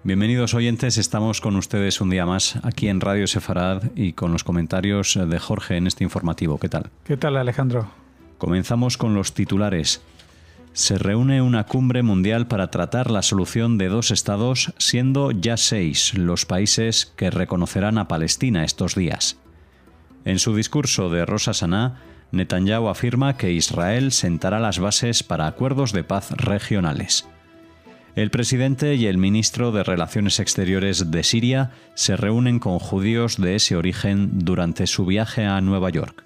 Bienvenidos oyentes, estamos con ustedes un día más aquí en Radio Sefarad y con los comentarios de Jorge en este informativo. ¿Qué tal? ¿Qué tal, Alejandro? Comenzamos con los titulares. Se reúne una cumbre mundial para tratar la solución de 2 estados, siendo ya 6 los países que reconocerán a Palestina estos días. En su discurso de Rosh Hashanah, Netanyahu afirma que Israel sentará las bases para acuerdos de paz regionales. El presidente y el ministro de Relaciones Exteriores de Siria se reúnen con judíos de ese origen durante su viaje a Nueva York.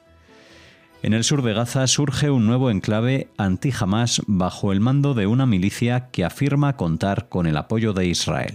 En el sur de Gaza surge un nuevo enclave anti-Hamás bajo el mando de una milicia que afirma contar con el apoyo de Israel.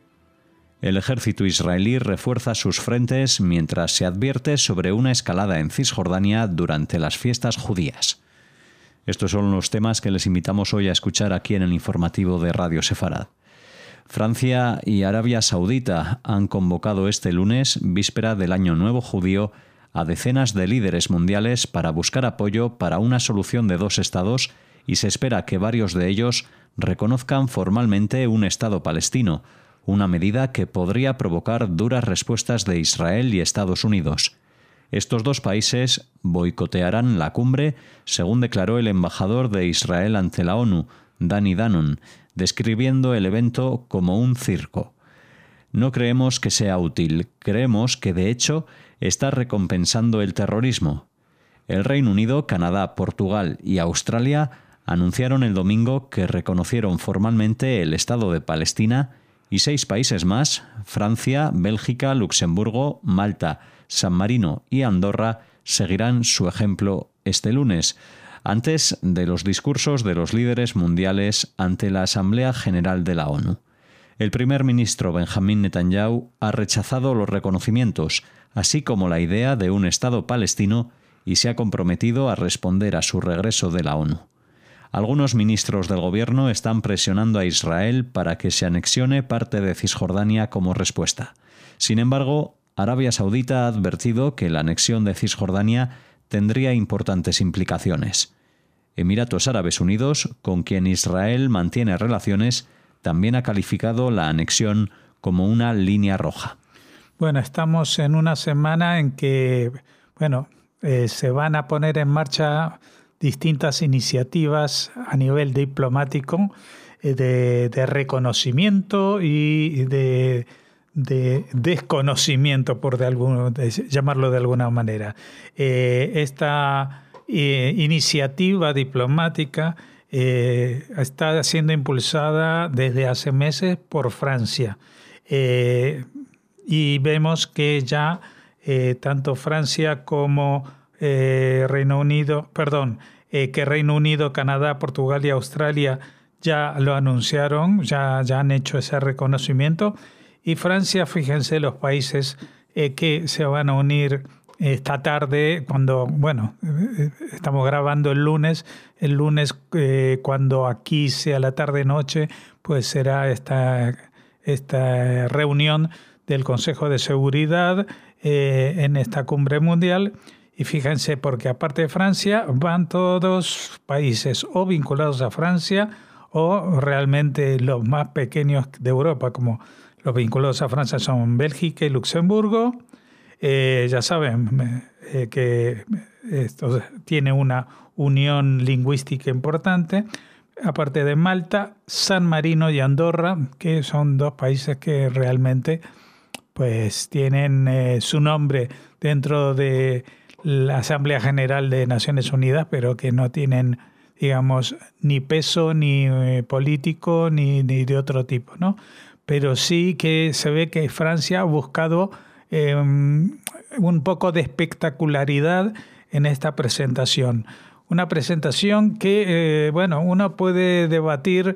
El ejército israelí refuerza sus frentes mientras se advierte sobre una escalada en Cisjordania durante las fiestas judías. Estos son los temas que les invitamos hoy a escuchar aquí en el informativo de Radio Sefarad. Francia y Arabia Saudita han convocado este lunes, víspera del Año Nuevo Judío, a decenas de líderes mundiales para buscar apoyo para una solución de 2 estados y se espera que varios de ellos reconozcan formalmente un Estado palestino, una medida que podría provocar duras respuestas de Israel y Estados Unidos. Estos 2 países boicotearán la cumbre, según declaró el embajador de Israel ante la ONU, Dani Danon, describiendo el evento como un circo. No creemos que sea útil, creemos que de hecho está recompensando el terrorismo. El Reino Unido, Canadá, Portugal y Australia anunciaron el domingo que reconocieron formalmente el Estado de Palestina y 6 países más, Francia, Bélgica, Luxemburgo, Malta, San Marino y Andorra, seguirán su ejemplo este lunes, antes de los discursos de los líderes mundiales ante la Asamblea General de la ONU. El primer ministro Benjamín Netanyahu ha rechazado los reconocimientos, así como la idea de un Estado palestino, y se ha comprometido a responder a su regreso de la ONU. Algunos ministros del gobierno están presionando a Israel para que se anexione parte de Cisjordania como respuesta. Sin embargo, Arabia Saudita ha advertido que la anexión de Cisjordania tendría importantes implicaciones. Emiratos Árabes Unidos, con quien Israel mantiene relaciones, también ha calificado la anexión como una línea roja. Bueno, estamos en una semana en que, se van a poner en marcha distintas iniciativas a nivel diplomático de reconocimiento y de desconocimiento, llamarlo de alguna manera. Esta iniciativa diplomática está siendo impulsada desde hace meses por Francia. Y vemos que ya tanto Francia como Reino Unido, Canadá, Portugal y Australia ya lo anunciaron, ya han hecho ese reconocimiento. Y Francia, fíjense los países que se van a unir esta tarde, estamos grabando el lunes cuando aquí sea la tarde-noche, pues será esta reunión del Consejo de Seguridad en esta cumbre mundial. Y fíjense, porque aparte de Francia, van todos países o vinculados a Francia o realmente los más pequeños de Europa, como los vinculados a Francia son Bélgica y Luxemburgo. Ya saben que esto tiene una unión lingüística importante. Aparte de Malta, San Marino y Andorra, que son 2 países que realmente pues tienen su nombre dentro de la Asamblea General de Naciones Unidas, pero que no tienen, digamos, ni peso ni político ni de otro tipo, ¿no? Pero sí que se ve que Francia ha buscado un poco de espectacularidad en esta presentación. Una presentación que, uno puede debatir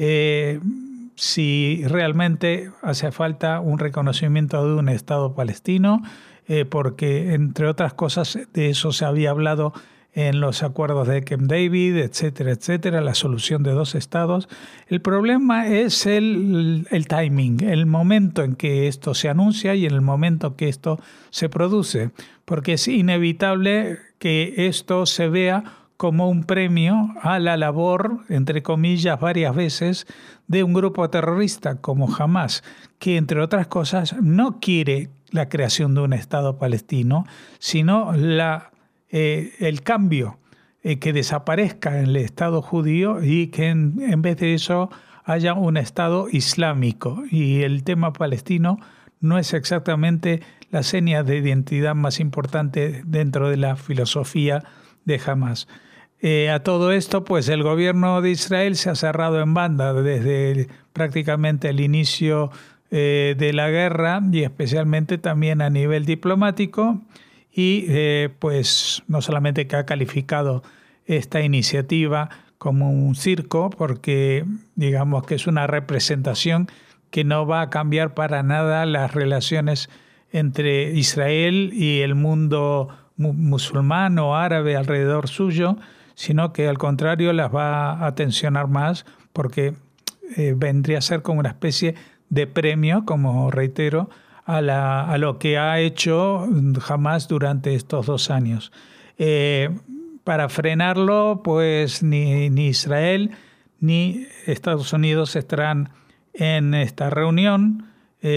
si realmente hace falta un reconocimiento de un Estado palestino, porque, entre otras cosas, de eso se había hablado en los acuerdos de Camp David, etcétera, etcétera, la solución de 2 estados. El problema es el timing, el momento en que esto se anuncia y en el momento que esto se produce, porque es inevitable que esto se vea como un premio a la labor, entre comillas, varias veces, de un grupo terrorista como Hamás, que entre otras cosas no quiere la creación de un Estado palestino, sino el cambio, que desaparezca el Estado judío y que en vez de eso haya un Estado islámico. Y el tema palestino no es exactamente la seña de identidad más importante dentro de la filosofía de Hamás. A todo esto, pues el gobierno de Israel se ha cerrado en banda desde prácticamente el inicio de la guerra y especialmente también a nivel diplomático y pues no solamente que ha calificado esta iniciativa como un circo, porque digamos que es una representación que no va a cambiar para nada las relaciones entre Israel y el mundo musulmán o árabe alrededor suyo, sino que al contrario las va a tensionar más porque vendría a ser como una especie de premio, como reitero, a lo que ha hecho Hamás durante estos 2 años. Para frenarlo, pues ni Israel ni Estados Unidos estarán en esta reunión,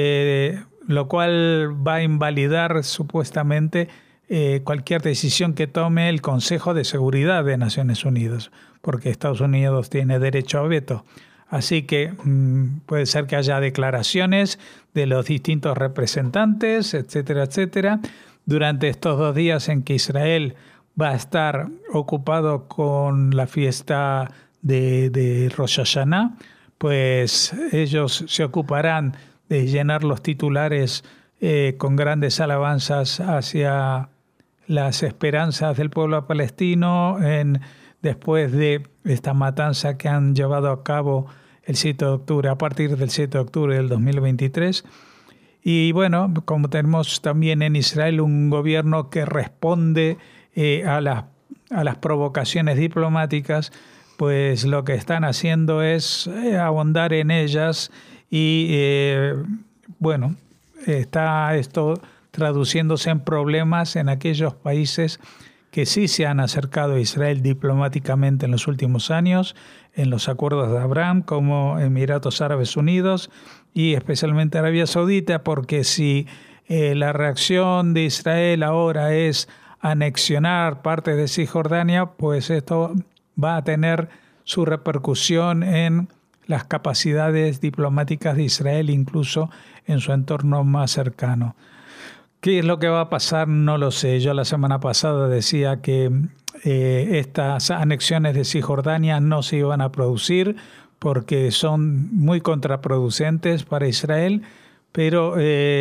lo cual va a invalidar supuestamente cualquier decisión que tome el Consejo de Seguridad de Naciones Unidas, porque Estados Unidos tiene derecho a veto. Así que puede ser que haya declaraciones de los distintos representantes, etcétera, etcétera, durante estos 2 días en que Israel va a estar ocupado con la fiesta de Rosh Hashanah, pues ellos se ocuparán de llenar los titulares con grandes alabanzas hacia las esperanzas del pueblo palestino después de esta matanza que han llevado a cabo el 7 de octubre, a partir del 7 de octubre del 2023. Y bueno, como tenemos también en Israel un gobierno que responde a las provocaciones diplomáticas, pues lo que están haciendo es ahondar en ellas y bueno, está esto traduciéndose en problemas en aquellos países que sí se han acercado a Israel diplomáticamente en los últimos años, en los acuerdos de Abraham, como Emiratos Árabes Unidos y especialmente Arabia Saudita, porque si la reacción de Israel ahora es anexionar parte de Cisjordania, pues esto va a tener su repercusión en las capacidades diplomáticas de Israel, incluso en su entorno más cercano. ¿Qué es lo que va a pasar? No lo sé. Yo la semana pasada decía que estas anexiones de Cisjordania no se iban a producir porque son muy contraproducentes para Israel, pero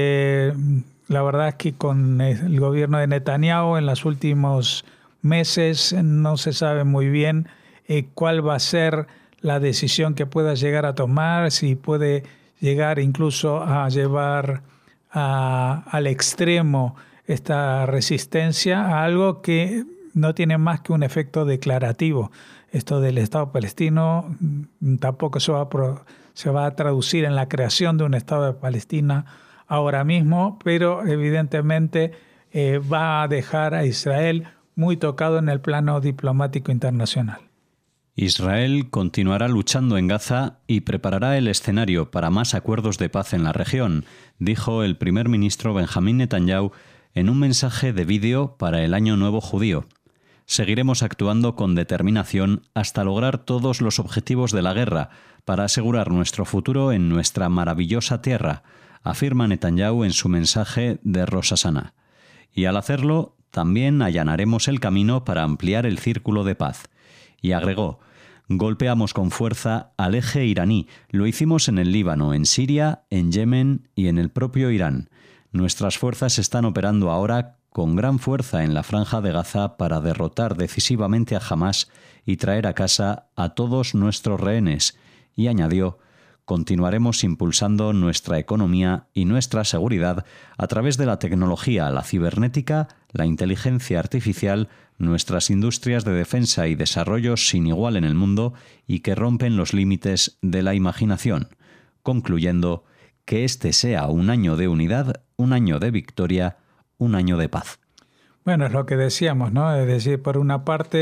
la verdad es que con el gobierno de Netanyahu en los últimos meses no se sabe muy bien cuál va a ser la decisión que pueda llegar a tomar, si puede llegar incluso a llevar al extremo esta resistencia a algo que no tiene más que un efecto declarativo. Esto del Estado palestino tampoco se va a traducir en la creación de un Estado de Palestina ahora mismo, pero evidentemente va a dejar a Israel muy tocado en el plano diplomático internacional. Israel continuará luchando en Gaza y preparará el escenario para más acuerdos de paz en la región, dijo el primer ministro Benjamín Netanyahu en un mensaje de vídeo para el Año Nuevo Judío. Seguiremos actuando con determinación hasta lograr todos los objetivos de la guerra para asegurar nuestro futuro en nuestra maravillosa tierra, afirma Netanyahu en su mensaje de Rosh Hashanah. Y al hacerlo, también allanaremos el camino para ampliar el círculo de paz. Y agregó: golpeamos con fuerza al eje iraní. Lo hicimos en el Líbano, en Siria, en Yemen y en el propio Irán. Nuestras fuerzas están operando ahora con gran fuerza en la Franja de Gaza para derrotar decisivamente a Hamás y traer a casa a todos nuestros rehenes. Y añadió: continuaremos impulsando nuestra economía y nuestra seguridad a través de la tecnología, la cibernética, la inteligencia artificial, nuestras industrias de defensa y desarrollo sin igual en el mundo y que rompen los límites de la imaginación, concluyendo que este sea un año de unidad, un año de victoria, un año de paz. Bueno, es lo que decíamos, ¿no? Es decir, por una parte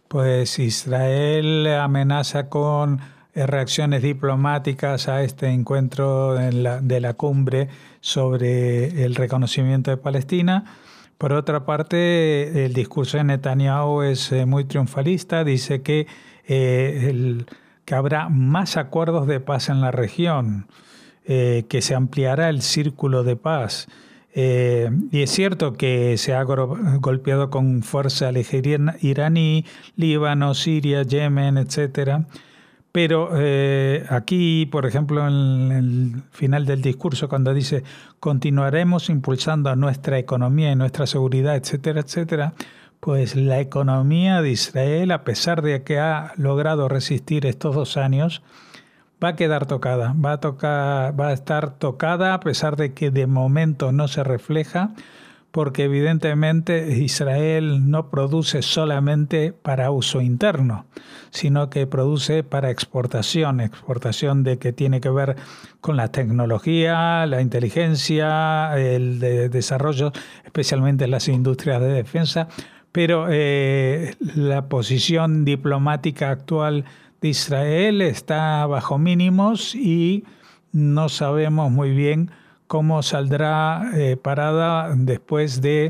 pues Israel amenaza con reacciones diplomáticas a este encuentro de la cumbre sobre el reconocimiento de Palestina. Por otra parte, el discurso de Netanyahu es muy triunfalista, dice que habrá más acuerdos de paz en la región, que se ampliará el círculo de paz. Y es cierto que se ha golpeado con fuerza al ejército iraní, Líbano, Siria, Yemen, etcétera. Pero aquí, por ejemplo, en el final del discurso, cuando dice continuaremos impulsando nuestra economía y nuestra seguridad, etcétera, etcétera, pues la economía de Israel, a pesar de que ha logrado resistir estos 2 años, va a quedar tocada, va a estar tocada a pesar de que de momento no se refleja, porque evidentemente Israel no produce solamente para uso interno, sino que produce para exportación de que tiene que ver con la tecnología, la inteligencia, el desarrollo, especialmente en las industrias de defensa, pero la posición diplomática actual de Israel está bajo mínimos y no sabemos muy bien cómo saldrá parada después de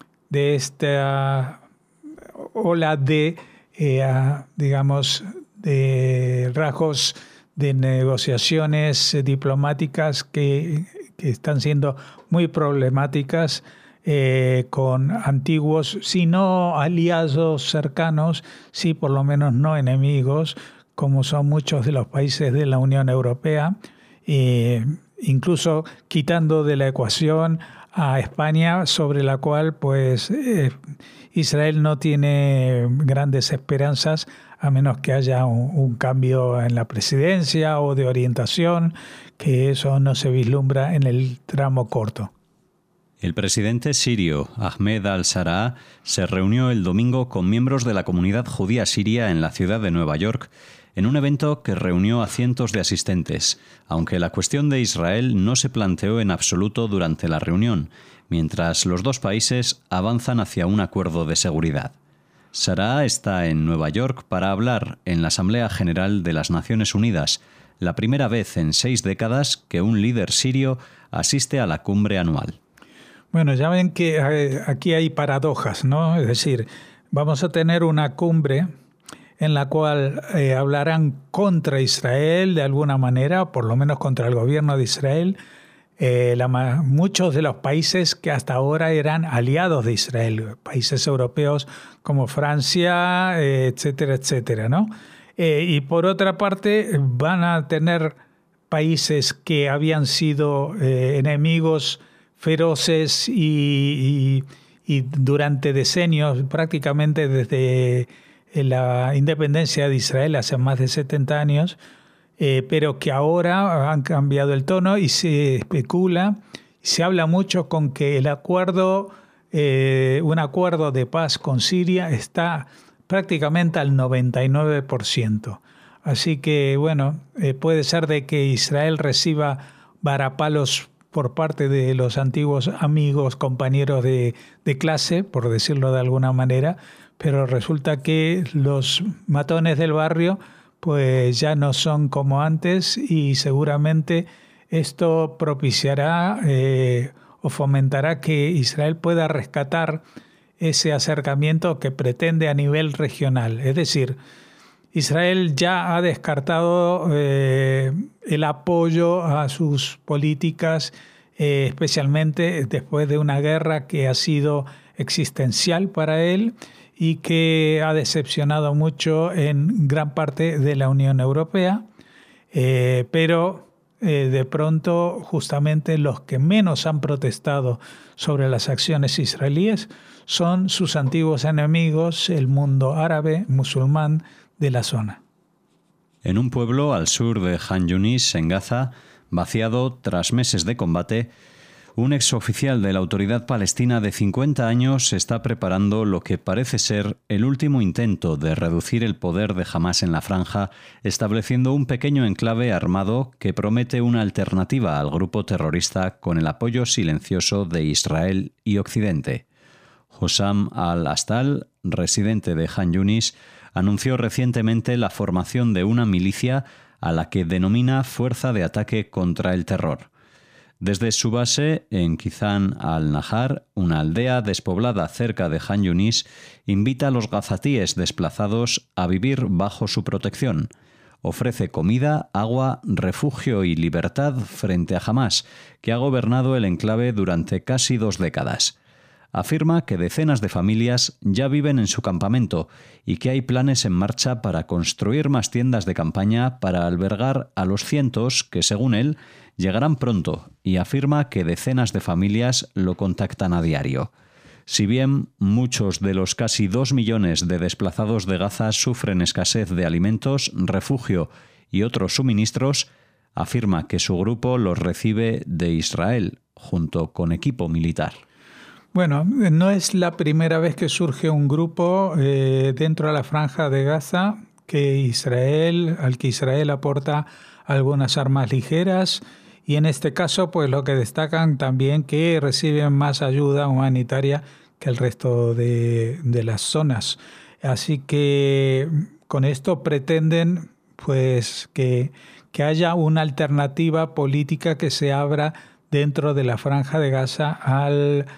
esta ola de, digamos, de rasgos de negociaciones diplomáticas que están siendo muy problemáticas con antiguos, si no aliados cercanos, sí por lo menos no enemigos, como son muchos de los países de la Unión Europea, incluso quitando de la ecuación a España, sobre la cual pues Israel no tiene grandes esperanzas, a menos que haya un cambio en la presidencia o de orientación, que eso no se vislumbra en el tramo corto. El presidente sirio Ahmed al-Sharaa se reunió el domingo con miembros de la comunidad judía siria en la ciudad de Nueva York, en un evento que reunió a cientos de asistentes, aunque la cuestión de Israel no se planteó en absoluto durante la reunión, mientras los dos países avanzan hacia un acuerdo de seguridad. Sharaa está en Nueva York para hablar en la Asamblea General de las Naciones Unidas, la primera vez en 6 décadas que un líder sirio asiste a la cumbre anual. Bueno, ya ven que aquí hay paradojas, ¿no? Es decir, vamos a tener una cumbre en la cual hablarán contra Israel de alguna manera, por lo menos contra el gobierno de Israel, muchos de los países que hasta ahora eran aliados de Israel, países europeos como Francia, etcétera, etcétera, ¿no? Y por otra parte van a tener países que habían sido enemigos feroces y durante decenios, prácticamente desde la independencia de Israel hace más de 70 años, pero que ahora han cambiado el tono y se especula, se habla mucho con que el acuerdo, un acuerdo de paz con Siria está prácticamente al 99%. Así que, bueno, puede ser de que Israel reciba varapalos por parte de los antiguos amigos, compañeros de clase, por decirlo de alguna manera, pero resulta que los matones del barrio pues ya no son como antes y seguramente esto propiciará o fomentará que Israel pueda rescatar ese acercamiento que pretende a nivel regional. Es decir, Israel ya ha descartado el apoyo a sus políticas, especialmente después de una guerra que ha sido existencial para él y que ha decepcionado mucho en gran parte de la Unión Europea, pero de pronto justamente los que menos han protestado sobre las acciones israelíes son sus antiguos enemigos, el mundo árabe, musulmán, de la zona. En un pueblo al sur de Han Yunis, en Gaza, vaciado tras meses de combate, un exoficial de la Autoridad Palestina de 50 años está preparando lo que parece ser el último intento de reducir el poder de Hamás en la franja, estableciendo un pequeño enclave armado que promete una alternativa al grupo terrorista con el apoyo silencioso de Israel y Occidente. Hossam al-Astal, residente de Han Yunis, anunció recientemente la formación de una milicia a la que denomina Fuerza de Ataque contra el Terror. Desde su base en Kizan al-Nahar, una aldea despoblada cerca de Han Yunis, invita a los gazatíes desplazados a vivir bajo su protección. Ofrece comida, agua, refugio y libertad frente a Hamás, que ha gobernado el enclave durante casi 2 décadas. Afirma que decenas de familias ya viven en su campamento y que hay planes en marcha para construir más tiendas de campaña para albergar a los cientos que, según él, llegarán pronto, y afirma que decenas de familias lo contactan a diario. Si bien muchos de los casi 2 millones de desplazados de Gaza sufren escasez de alimentos, refugio y otros suministros, afirma que su grupo los recibe de Israel, junto con equipo militar. Bueno, no es la primera vez que surge un grupo dentro de la Franja de Gaza al que Israel aporta algunas armas ligeras, y en este caso pues lo que destacan también que reciben más ayuda humanitaria que el resto de las zonas. Así que con esto pretenden pues que haya una alternativa política que se abra dentro de la Franja de Gaza a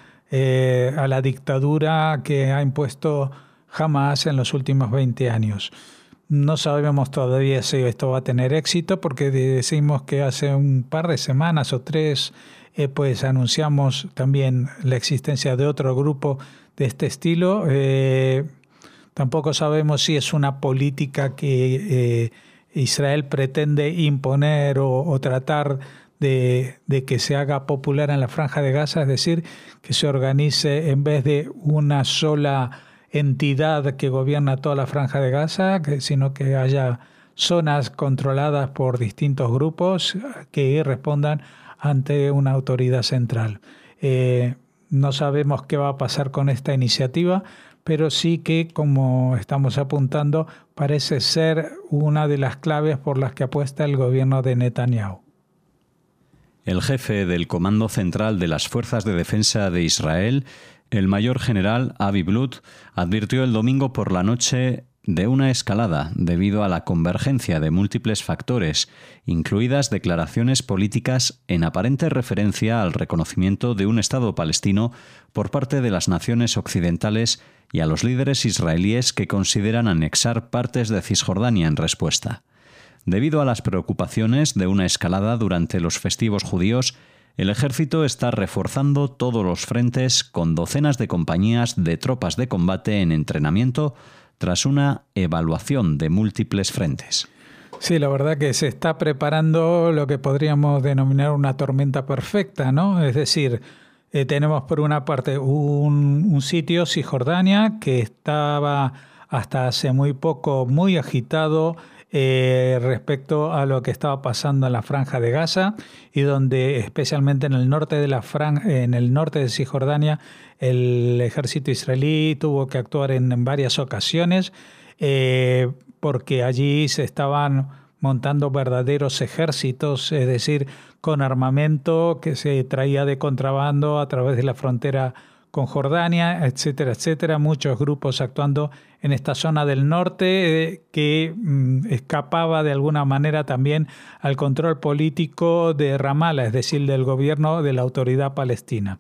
la dictadura que ha impuesto Hamás en los últimos 20 años. No sabemos todavía si esto va a tener éxito, porque decimos que hace un par de semanas o 3 pues anunciamos también la existencia de otro grupo de este estilo. Tampoco sabemos si es una política que Israel pretende imponer o tratar de que se haga popular en la Franja de Gaza, es decir, que se organice en vez de una sola entidad que gobierna toda la Franja de Gaza, sino que haya zonas controladas por distintos grupos que respondan ante una autoridad central. No sabemos qué va a pasar con esta iniciativa, pero sí que, como estamos apuntando, parece ser una de las claves por las que apuesta el gobierno de Netanyahu. El jefe del Comando Central de las Fuerzas de Defensa de Israel, el mayor general Avi Blut, advirtió el domingo por la noche de una escalada debido a la convergencia de múltiples factores, incluidas declaraciones políticas en aparente referencia al reconocimiento de un Estado palestino por parte de las naciones occidentales y a los líderes israelíes que consideran anexar partes de Cisjordania en respuesta. Debido a las preocupaciones de una escalada durante los festivos judíos, el ejército está reforzando todos los frentes con docenas de compañías de tropas de combate en entrenamiento tras una evaluación de múltiples frentes. Sí, la verdad que se está preparando lo que podríamos denominar una tormenta perfecta, ¿no? Es decir, tenemos por una parte un sitio, Cisjordania, que estaba hasta hace muy poco muy agitado respecto a lo que estaba pasando en la Franja de Gaza, y donde especialmente en el norte de Cisjordania el ejército israelí tuvo que actuar en varias ocasiones porque allí se estaban montando verdaderos ejércitos, es decir, con armamento que se traía de contrabando a través de la frontera con Jordania, etcétera, etcétera. Muchos grupos actuando en esta zona del norte que escapaba de alguna manera también al control político de Ramallah, es decir, del gobierno de la autoridad palestina.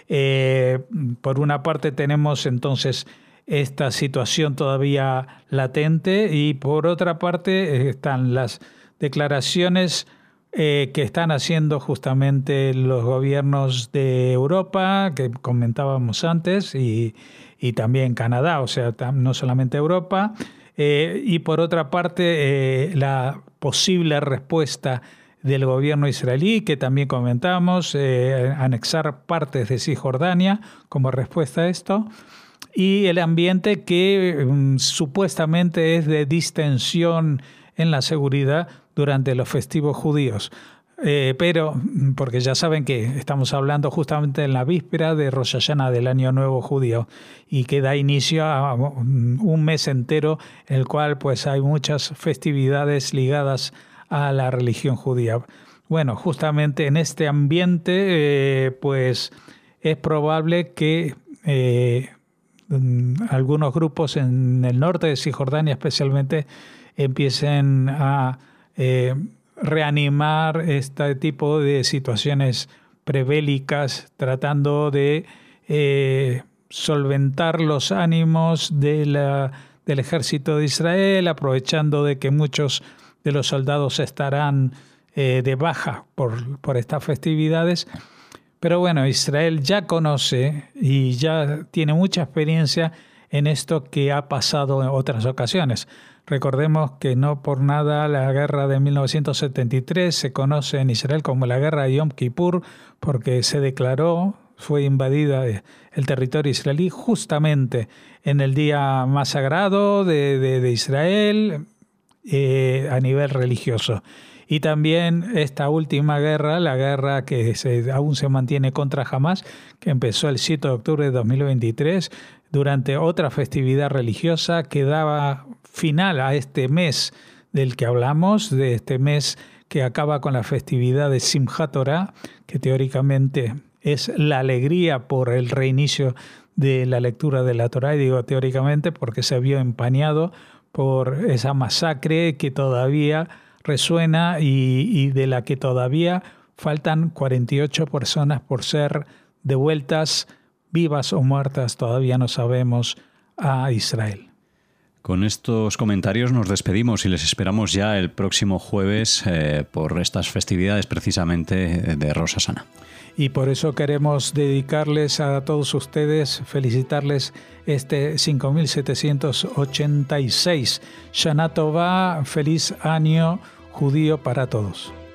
Por una parte tenemos entonces esta situación todavía latente, y por otra parte están las declaraciones que están haciendo justamente los gobiernos de Europa, que comentábamos antes, y también Canadá, o sea, no solamente Europa, y por otra parte la posible respuesta del gobierno israelí, que también comentamos, anexar partes de Cisjordania como respuesta a esto, y el ambiente que supuestamente es de distensión en la seguridad durante los festivos judíos. Pero, porque ya saben que estamos hablando justamente en la víspera de Rosh Hashanah, del Año Nuevo Judío, y que da inicio a un mes entero en el cual pues hay muchas festividades ligadas a la religión judía. Bueno, justamente en este ambiente pues es probable que algunos grupos en el norte de Cisjordania especialmente empiecen a reanimar este tipo de situaciones prebélicas, tratando de solventar los ánimos del ejército de Israel, aprovechando de que muchos de los soldados estarán de baja por estas festividades. Pero bueno, Israel ya conoce y ya tiene mucha experiencia en esto que ha pasado en otras ocasiones. Recordemos que no por nada la guerra de 1973 se conoce en Israel como la guerra de Yom Kippur, porque se declaró, fue invadida el territorio israelí justamente en el día más sagrado de Israel a nivel religioso. Y también esta última guerra, la guerra que aún se mantiene contra Hamás, que empezó el 7 de octubre de 2023, durante otra festividad religiosa que daba final a este mes del que hablamos, de este mes que acaba con la festividad de Simchat Torah, que teóricamente es la alegría por el reinicio de la lectura de la Torah, y digo teóricamente porque se vio empañado por esa masacre que todavía resuena y de la que todavía faltan 48 personas por ser devueltas, vivas o muertas, todavía no sabemos, a Israel. Con estos comentarios nos despedimos y les esperamos ya el próximo jueves por estas festividades precisamente de Rosh Hashanah. Y por eso queremos dedicarles a todos ustedes, felicitarles este 5786. Shana Tová, feliz año judío para todos.